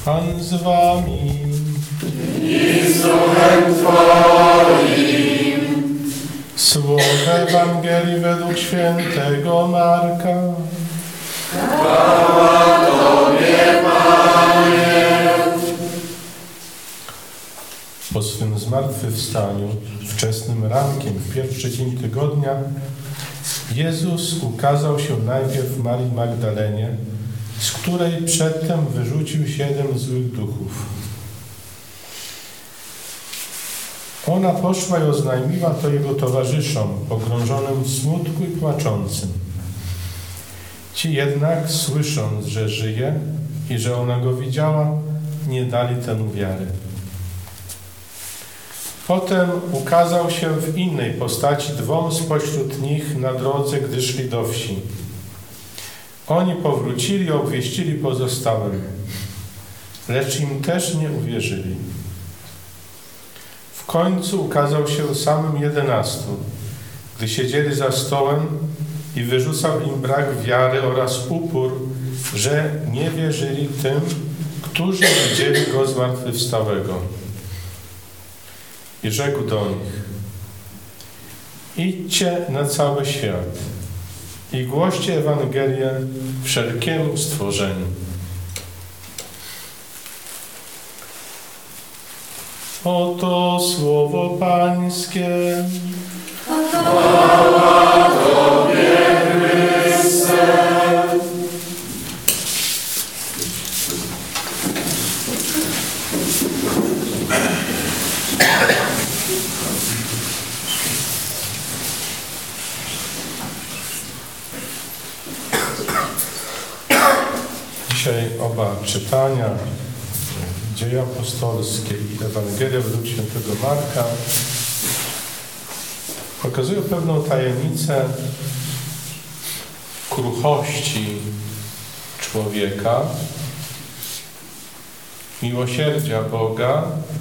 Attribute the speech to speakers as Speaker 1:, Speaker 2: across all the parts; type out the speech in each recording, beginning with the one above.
Speaker 1: Pan z wami.
Speaker 2: I z duchem Twoim.
Speaker 1: Słowo Ewangelii według świętego Marka.
Speaker 2: Chwała Tobie, Panie.
Speaker 1: Po swym zmartwychwstaniu, wczesnym rankiem, w pierwszy dzień tygodnia, Jezus ukazał się najpierw Marii Magdalenie, z której przedtem wyrzucił 7 złych duchów. Ona poszła i oznajmiła to jego towarzyszom, pogrążonym w smutku i płaczącym. Ci jednak, słysząc, że żyje i że ona go widziała, nie dali temu wiary. Potem ukazał się w innej postaci 2 spośród nich na drodze, gdy szli do wsi. Oni powrócili i obwieścili pozostałym, lecz im też nie uwierzyli. W końcu ukazał się samym 11, gdy siedzieli za stołem i wyrzucał im brak wiary oraz upór, że nie wierzyli tym, którzy widzieli Go zmartwychwstałego. I rzekł do nich: idźcie na cały świat i głoście Ewangelię wszelkiemu stworzeniu. Oto słowo Pańskie.
Speaker 2: Chwała Tobie, Chryste.
Speaker 1: Dzisiaj oba czytania, Dzieje apostolskie i Ewangelia według świętego Marka, pokazują pewną tajemnicę kruchości człowieka, miłosierdzia Boga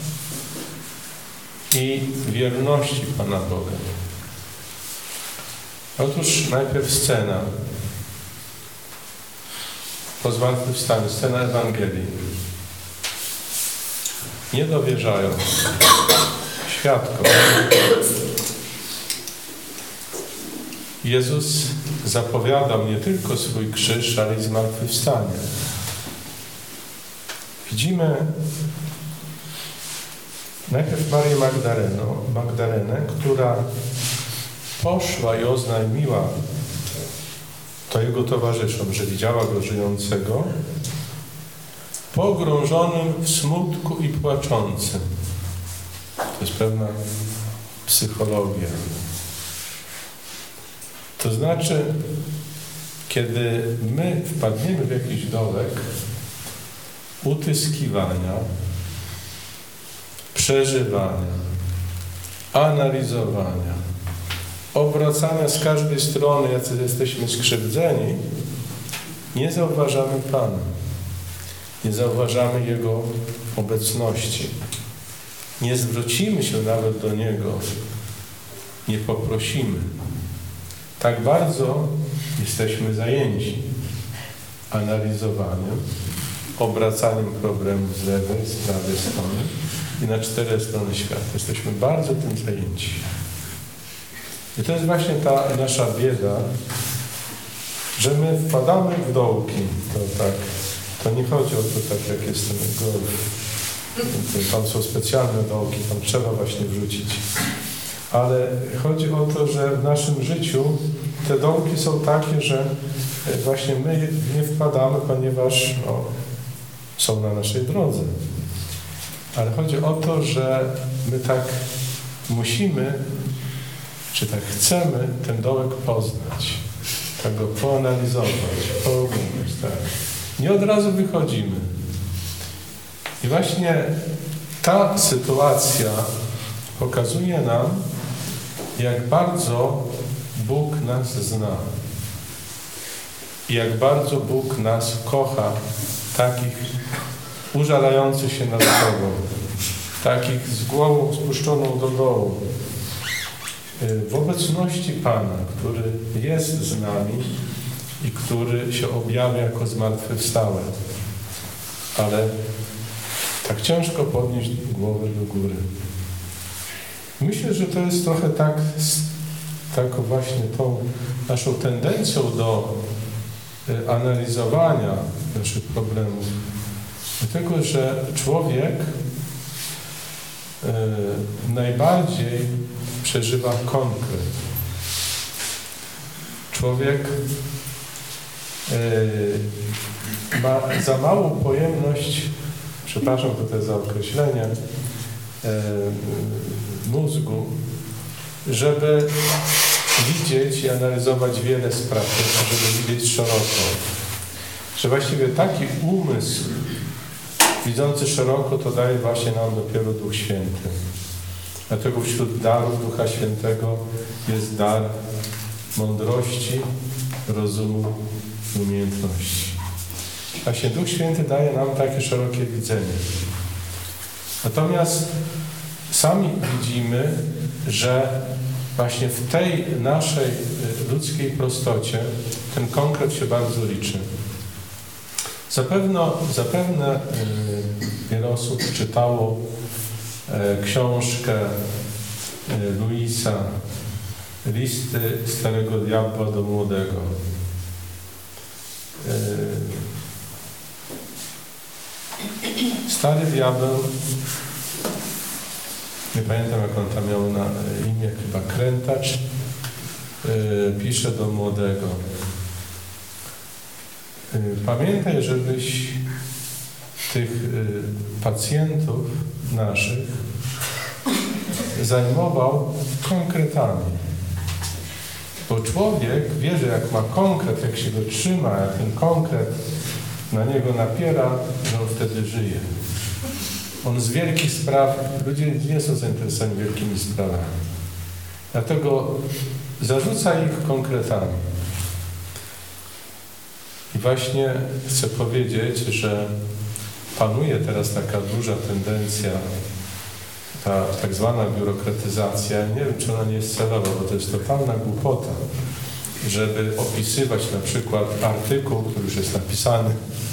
Speaker 1: i wierności Pana Boga. Otóż najpierw scena po zmartwychwstaniu, scena Ewangelii. Nie dowierzają świadkom. Jezus zapowiadał nie tylko swój krzyż, ale i zmartwychwstanie. Widzimy najpierw Marię Magdalenę, która poszła i oznajmiła to jego towarzyszom, że widziała go żyjącego, pogrążonym w smutku i płaczącym. To jest pewna psychologia. To znaczy, kiedy my wpadniemy w jakiś dołek utyskiwania, przeżywania, analizowania, obracania z każdej strony, jacy jesteśmy skrzywdzeni, nie zauważamy Pana. Nie zauważamy Jego obecności. Nie zwrócimy się nawet do Niego. Nie poprosimy. Tak bardzo jesteśmy zajęci analizowaniem, obracaniem problemów z lewej, z prawej strony i na 4 strony świata. Jesteśmy bardzo tym zajęci. I to jest właśnie ta nasza bieda, że my wpadamy w dołki. To nie chodzi o to, tak jak jest ten golf. Tam są specjalne dołki, tam trzeba właśnie wrzucić. Ale chodzi o to, że w naszym życiu te dołki są takie, że właśnie my nie wpadamy, ponieważ są na naszej drodze. Ale chodzi o to, że my tak musimy, czy tak chcemy ten dołek poznać, tak go poanalizować, pooglądać, tak. Nie od razu wychodzimy. I właśnie ta sytuacja pokazuje nam, jak bardzo Bóg nas zna. I jak bardzo Bóg nas kocha, takich użalających się nad sobą, takich z głową spuszczoną do dołu, w obecności Pana, który jest z nami i który się objawia jako zmartwychwstały. ale tak ciężko podnieść głowę do góry. Myślę, że to jest trochę tak właśnie tą naszą tendencją do analizowania naszych problemów. Dlatego, że człowiek najbardziej przeżywa konkret. Człowiek ma za małą pojemność, przepraszam tutaj za określenie, mózgu, żeby widzieć i analizować wiele spraw, żeby widzieć szeroko. Że właściwie taki umysł widzący szeroko to daje właśnie nam dopiero Duch Święty. Dlatego wśród darów Ducha Świętego jest dar mądrości, rozumu i umiejętności. Właśnie Duch Święty daje nam takie szerokie widzenie. Natomiast sami widzimy, że właśnie w tej naszej ludzkiej prostocie ten konkret się bardzo liczy. Zapewne wiele osób czytało książkę Louisa Listy starego diabła do młodego. Stary diabeł, nie pamiętam jak on tam miał na imię, chyba Krętacz, pisze do młodego: pamiętaj, żebyś tych pacjentów naszych zajmował konkretami. Bo człowiek wie, że jak ma konkret, jak się go trzyma, jak ten konkret na niego napiera, że on wtedy żyje. On z wielkich spraw, ludzie nie są zainteresowani wielkimi sprawami. Dlatego zarzuca ich konkretami. I właśnie chcę powiedzieć, że panuje teraz taka duża tendencja, ta tak zwana biurokratyzacja. Nie wiem, czy ona nie jest celowa, bo to jest totalna głupota, żeby opisywać na przykład artykuł, który już jest napisany,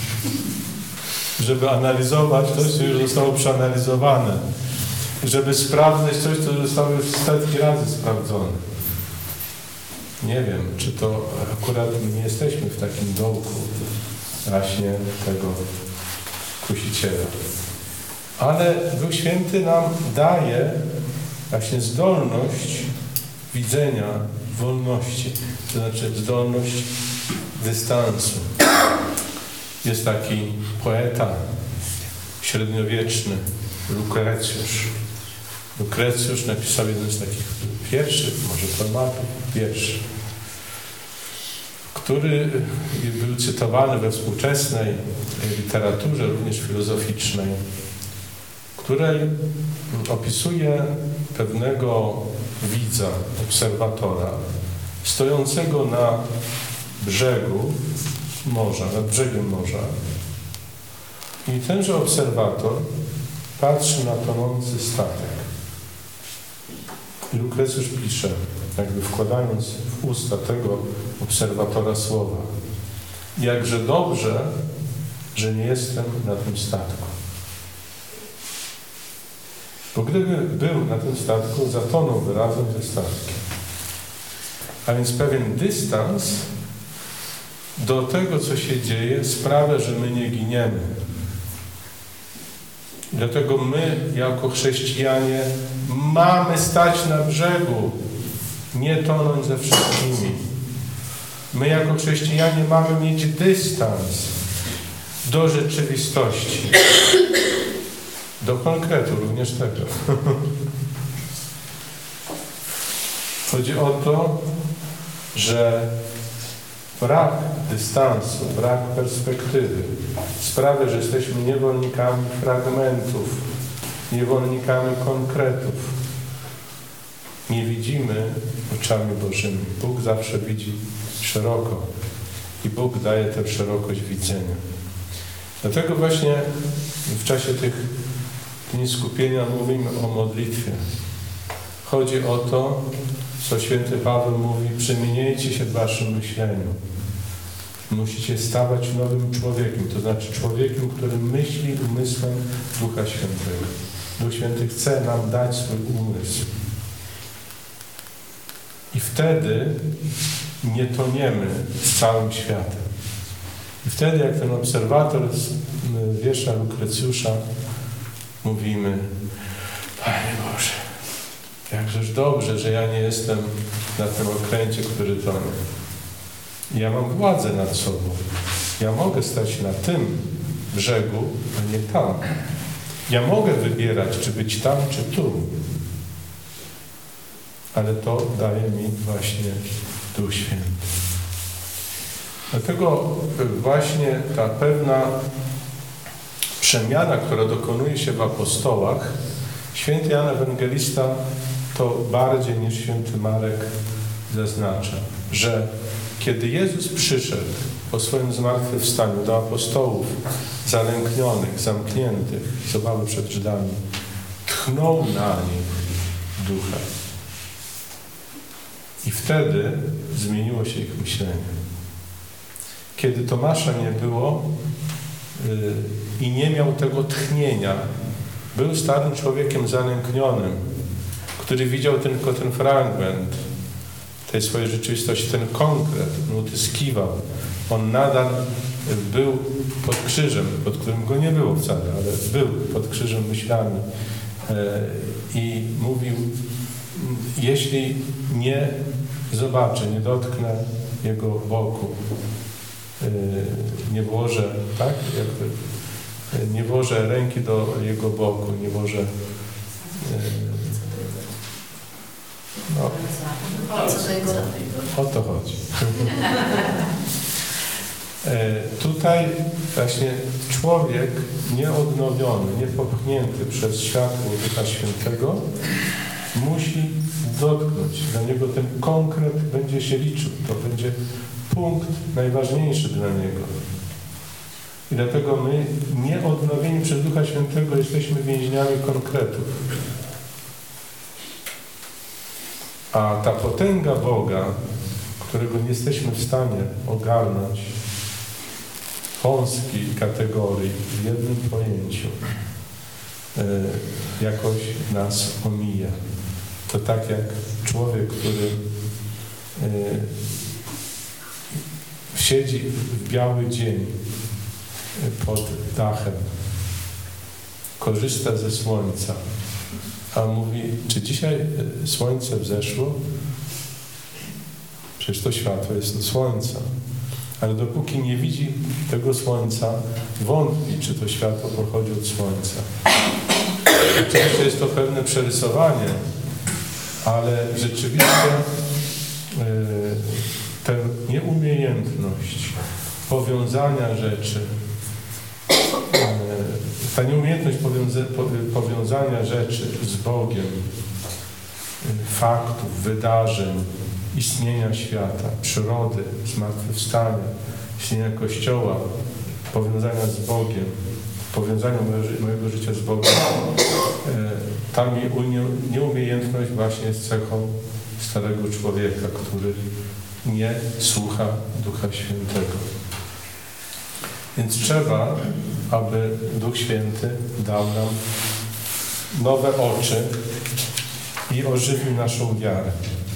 Speaker 1: żeby analizować coś, co już zostało przeanalizowane, żeby sprawdzać coś, co zostało już setki razy sprawdzone. Nie wiem, czy to akurat nie jesteśmy w takim dołku właśnie tego kusiciela. Ale Duch Święty nam daje właśnie zdolność widzenia wolności, to znaczy zdolność dystansu. Jest taki poeta średniowieczny, Lukrecjusz napisał jeden z takich wierszy, może formatów wierszy, który był cytowany we współczesnej literaturze, również filozoficznej, której opisuje pewnego widza, obserwatora, stojącego na brzegu morza, nad brzegiem morza. I tenże obserwator patrzy na tonący statek. I Lukrecjusz pisze, jakby wkładając w usta tego obserwatora słowa: jakże dobrze, że nie jestem na tym statku. Bo gdyby był na tym statku, zatonąłby razem ze statkiem. A więc pewien dystans do tego, co się dzieje, sprawia, że my nie giniemy. Dlatego my, jako chrześcijanie, mamy stać na brzegu, nie tonąć ze wszystkimi. My, jako chrześcijanie, mamy mieć dystans do rzeczywistości, do konkretu również tego. Chodzi o to, że brak dystansu, brak perspektywy sprawia, że jesteśmy niewolnikami fragmentów, niewolnikami konkretów. Nie widzimy oczami Bożymi. Bóg zawsze widzi szeroko i Bóg daje tę szerokość widzenia. Dlatego właśnie w czasie tych dni skupienia mówimy o modlitwie. Chodzi o to, co święty Paweł mówi: przemieniajcie się w waszym myśleniu. Musicie stawać nowym człowiekiem, to znaczy człowiekiem, który myśli umysłem Ducha Świętego. Duch Święty chce nam dać swój umysł. I wtedy nie toniemy z całym światem. I wtedy, jak ten obserwator z wiersza Lukrecjusza, mówimy: Panie Boże, jakżeż dobrze, że ja nie jestem na tym okręcie, który tonie. Ja mam władzę nad sobą. Ja mogę stać na tym brzegu, a nie tam. Ja mogę wybierać, czy być tam, czy tu. Ale to daje mi właśnie Duch Święty. Dlatego właśnie ta pewna przemiana, która dokonuje się w apostołach, święty Jan Ewangelista to bardziej niż święty Marek zaznacza, że kiedy Jezus przyszedł po swoim zmartwychwstaniu do apostołów zalęknionych, zamkniętych z obawy przed Żydami, tchnął na nich Ducha. I wtedy zmieniło się ich myślenie. Kiedy Tomasza nie było i nie miał tego tchnienia, był starym człowiekiem zalęknionym, który widział tylko ten fragment tej swojej rzeczywistości, ten konkret, on utyskiwał. On nadal był pod krzyżem, pod którym go nie było wcale, ale był pod krzyżem myślami i mówił: jeśli nie zobaczę, nie dotknę jego boku, nie włożę, tak? Nie włożę ręki do jego boku, nie włożę no, o to chodzi. Tutaj właśnie człowiek nieodnowiony, niepopchnięty przez światło Ducha Świętego musi dotknąć. Dla niego ten konkret będzie się liczył. To będzie punkt najważniejszy dla niego. I dlatego my, nieodnowieni przez Ducha Świętego, jesteśmy więźniami konkretów. A ta potęga Boga, którego nie jesteśmy w stanie ogarnąć w wąskiej kategorii, w jednym pojęciu, jakoś nas omija. To tak jak człowiek, który siedzi w biały dzień pod dachem, korzysta ze słońca, a mówi: czy dzisiaj słońce wzeszło? Przecież to światło jest od słońca. Ale dopóki nie widzi tego słońca, wątpi, czy to światło pochodzi od słońca. Oczywiście jest to pewne przerysowanie, ale rzeczywiście tę nieumiejętność powiązania rzeczy, ta nieumiejętność powiązania rzeczy z Bogiem, faktów, wydarzeń, istnienia świata, przyrody, zmartwychwstania, istnienia Kościoła, powiązania z Bogiem, powiązania mojego życia z Bogiem, ta nieumiejętność właśnie jest cechą starego człowieka, który nie słucha Ducha Świętego. Więc trzeba, aby Duch Święty dał nam nowe oczy i ożywił naszą wiarę.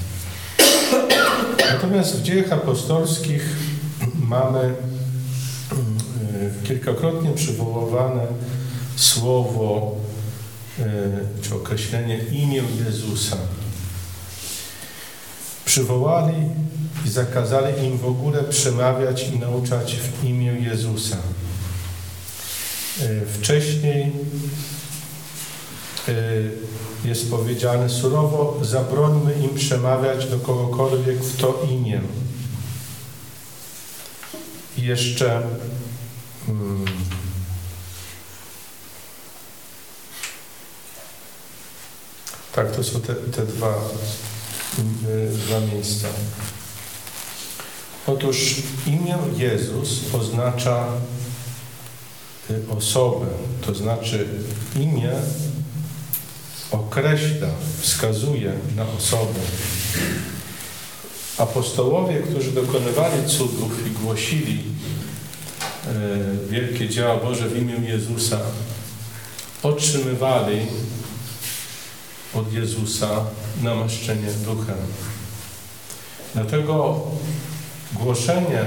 Speaker 1: Natomiast w Dziejach Apostolskich mamy kilkakrotnie przywoływane słowo czy określenie imię Jezusa. Przywołali i zakazali im w ogóle przemawiać i nauczać w imię Jezusa. Wcześniej jest powiedziane: surowo zabrońmy im przemawiać do kogokolwiek w to imię. I jeszcze tak, to są te dwa miejsca. Otóż imię Jezus oznacza osobę, to znaczy imię określa, wskazuje na osobę. apostołowie, którzy dokonywali cudów i głosili wielkie dzieła Boże w imię Jezusa, otrzymywali od Jezusa namaszczenie Duchem. Dlatego głoszenie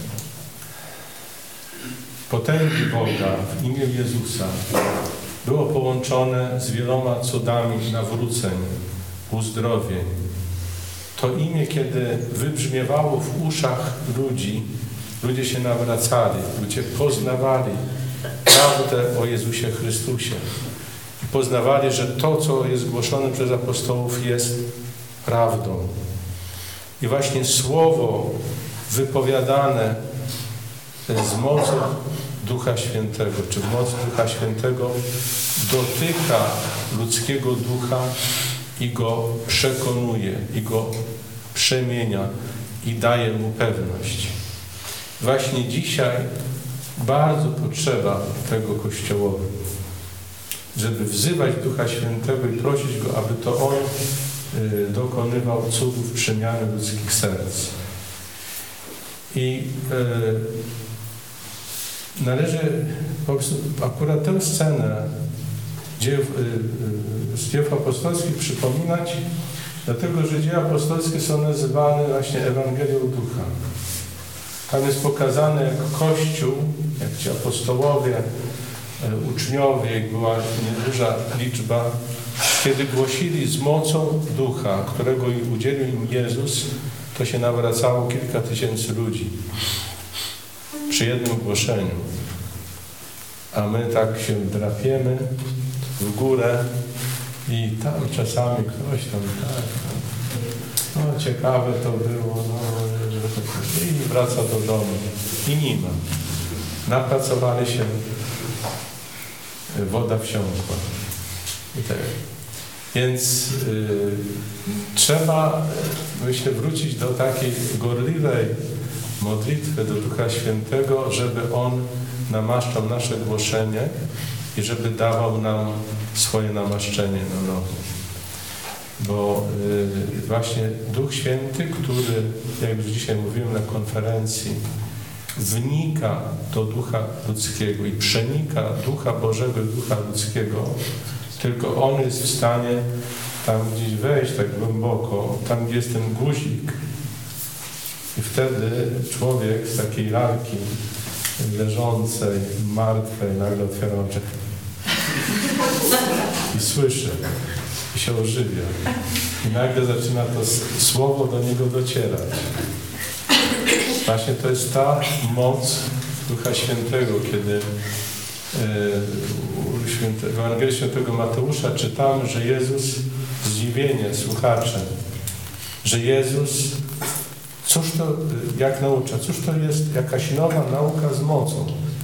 Speaker 1: potęgi Boga w imię Jezusa było połączone z wieloma cudami nawróceń, uzdrowień. To imię, kiedy wybrzmiewało w uszach ludzi, ludzie się nawracali, ludzie poznawali prawdę o Jezusie Chrystusie. I poznawali, że to, co jest głoszone przez apostołów, jest prawdą. I właśnie słowo wypowiadane z mocą Ducha Świętego, czy w mocy Ducha Świętego dotyka ludzkiego ducha i go przekonuje, i go przemienia i daje mu pewność. Właśnie dzisiaj bardzo potrzeba tego Kościołowi, żeby wzywać Ducha Świętego i prosić Go, aby to On dokonywał cudów przemiany ludzkich serc. I należy po prostu akurat tę scenę z dziejów apostolskich przypominać, dlatego że dzieje apostolskie są nazywane właśnie Ewangelią Ducha. Tam jest pokazane, jak Kościół, jak ci apostołowie, uczniowie, jak była nieduża liczba, kiedy głosili z mocą Ducha, którego udzielił im Jezus, to się nawracało kilka tysięcy ludzi przy jednym głoszeniu. A my tak się drapiemy w górę i tam czasami ktoś tam tak, no ciekawe to było, no i wraca do domu i nie ma. Napracowali się, woda wsiąkła. I tak. Więc trzeba, myślę, wrócić do takiej gorliwej modlitwy do Ducha Świętego, żeby On namaszczał nasze głoszenie i żeby dawał nam swoje namaszczenie na nowo. Bo właśnie Duch Święty, który, jak już dzisiaj mówiłem na konferencji, wnika do ducha ludzkiego i przenika Ducha Bożego i Ducha ludzkiego, tylko On jest w stanie tam gdzieś wejść tak głęboko, tam gdzie jest ten guzik. I wtedy człowiek z takiej lalki leżącej, martwej, nagle otwiera oczy i słyszy, i się ożywia. I nagle zaczyna to słowo do niego docierać. Właśnie to jest ta moc Ducha Świętego, kiedy w Ewangelii Świętego Mateusza czytamy, że Jezus, zdziwienie słuchacze, że Jezus, cóż to, jak naucza, cóż to jest jakaś nowa nauka z mocą.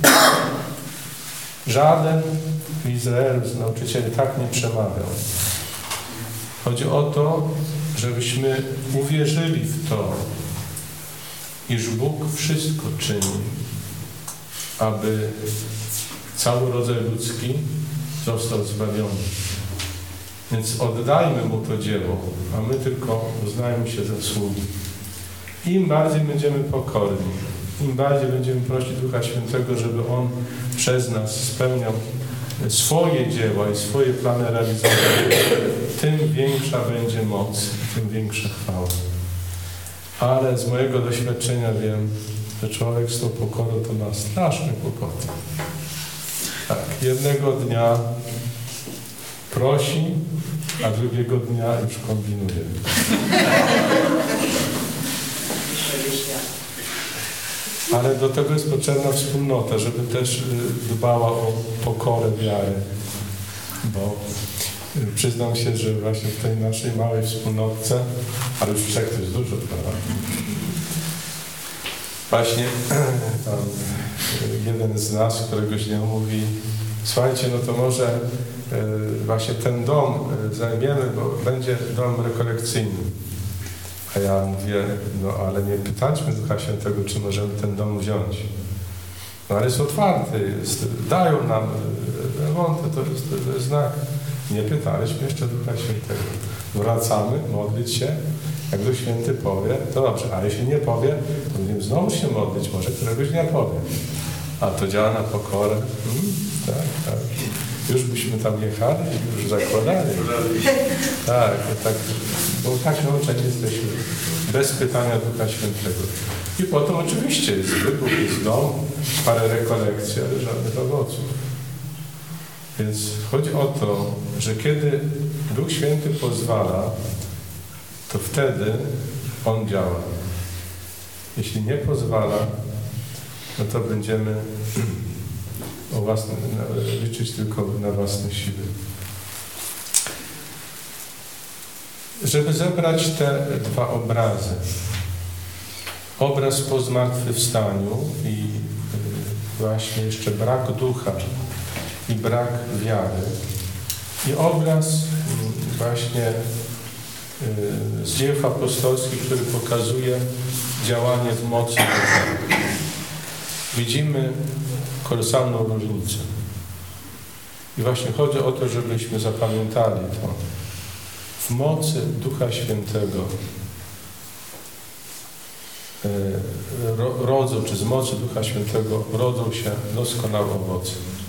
Speaker 1: Żaden w Izraelu z nauczycieli tak nie przemawiał. Chodzi o to, żebyśmy uwierzyli w to, iż Bóg wszystko czyni, aby cały rodzaj ludzki został zbawiony. Więc oddajmy Mu to dzieło, a my tylko uznajmy się za sługi. Im bardziej będziemy pokorni, im bardziej będziemy prosić Ducha Świętego, żeby On przez nas spełniał swoje dzieła i swoje plany realizować, tym większa będzie moc, tym większa chwała. Ale z mojego doświadczenia wiem, że człowiek z tą pokorą to ma straszne kłopoty. Tak, jednego dnia prosi, a drugiego dnia już kombinuje. Ale do tego jest potrzebna wspólnota, żeby też dbała o pokorę wiary. Bo przyznam się, że właśnie w tej naszej małej wspólnotce, ale już trzech to jest dużo, prawda? Właśnie tam jeden z nas, któregoś dnia mówi, słuchajcie, no to może właśnie ten dom zajmiemy, bo będzie dom rekolekcyjny. A ja mówię, no ale nie pytaliśmy Ducha Świętego, czy możemy ten dom wziąć. No ale jest otwarty, dają nam remonty, to jest znak. Nie pytaliśmy jeszcze Ducha Świętego. Wracamy, modlić się. Jak Duch Święty powie, to dobrze, a jeśli nie powie, to będziemy znowu się modlić, może któregoś dnia powie. A to działa na pokorę. Tak. Już byśmy tam jechali, już zakładali. Tak, bo tak nauczeni jesteśmy. Bez pytania Ducha Świętego. I potem oczywiście jest wybuch, jest dom, parę rekolekcji, ale żadnych owoców. Więc chodzi o to, że kiedy Duch Święty pozwala, to wtedy On działa. Jeśli nie pozwala, no to będziemy liczyć tylko na własne siły. Żeby zebrać te dwa obrazy, obraz po zmartwychwstaniu i właśnie jeszcze brak ducha i brak wiary i obraz właśnie z dziejów apostolskich, który pokazuje działanie w mocy ducha. Widzimy kolosalną różnicę. I właśnie chodzi o to, żebyśmy zapamiętali to. W mocy Ducha Świętego czy z mocy Ducha Świętego rodzą się doskonałe owoce.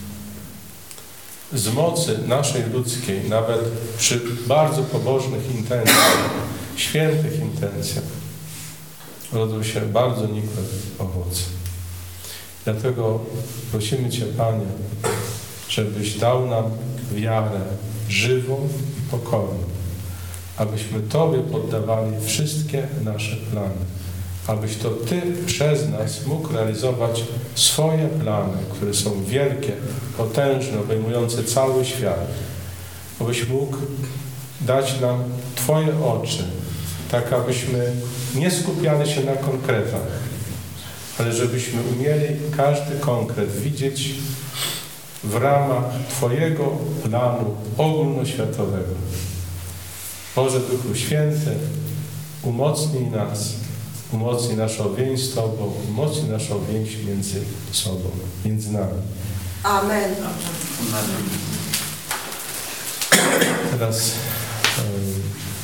Speaker 1: Z mocy naszej ludzkiej, nawet przy bardzo pobożnych intencjach, świętych intencjach, rodzą się bardzo nikłe owoce. Dlatego prosimy Cię, Panie, żebyś dał nam wiarę żywą i pokorną, abyśmy Tobie poddawali wszystkie nasze plany, abyś to Ty przez nas mógł realizować swoje plany, które są wielkie, potężne, obejmujące cały świat, abyś mógł dać nam Twoje oczy, tak abyśmy nie skupiali się na konkretach, ale żebyśmy umieli każdy konkret widzieć w ramach Twojego planu ogólnoświatowego. Boże Duchu Święty, umocnij nas, umocnij naszą więź z Tobą, umocnij naszą więź między sobą, między nami.
Speaker 3: Amen.
Speaker 1: Teraz